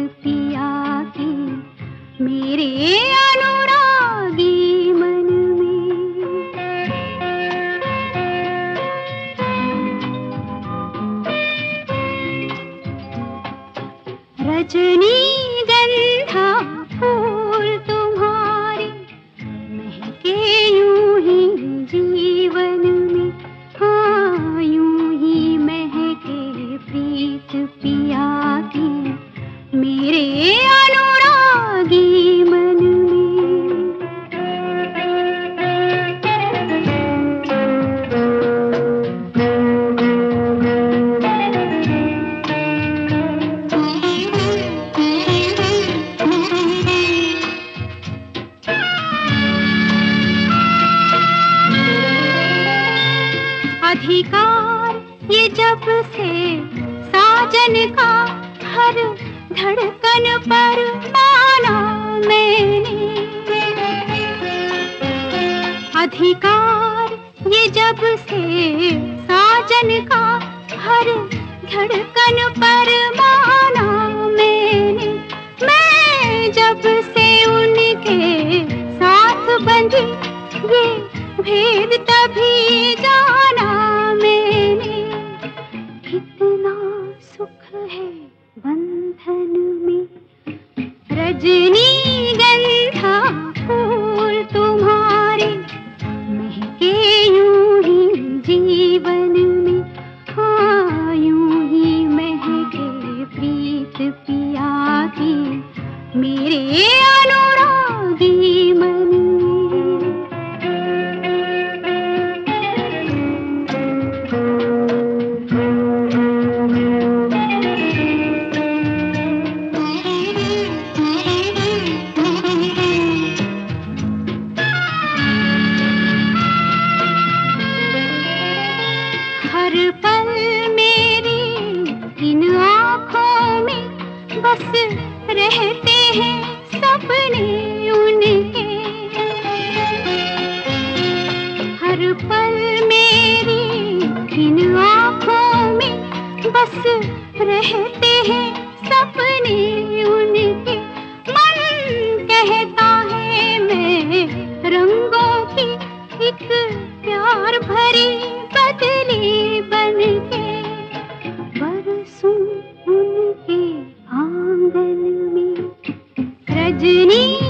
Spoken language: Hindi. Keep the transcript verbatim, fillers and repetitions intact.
पिया की मेरे अनुरागी मन में। रजनीगंधा फूल तुम्हारे महके यूं ही जीवन में, हाँ यूं ही महके प्रीत पिया की मेरे अनुरागी मन में। अधिकार ये जब से साजन का हर धड़कन पर माना मैंने। अधिकार ये जब से साजन का हर धड़कन पर माना मैंने। मैं जब से उनके साथ बंधी ये भेद तभी जाना मैंने। कितना सुख है बंधन में, रजनीगंधा फूल तुम्हारे महके यूं ही जीवन में, हाँ यूं ही महके प्रीत पिया की मेरे अनुरागी मन में। हर पल मेरी इन आँखों में बस रहते हैं सपने उनके। हर पल मेरी इन आँखों में बस रहते हैं सपने उनके। मन कहता है मैं रंगों की एक प्यार भरी बदली बनके बरसूं उनके आंगन में। रजनी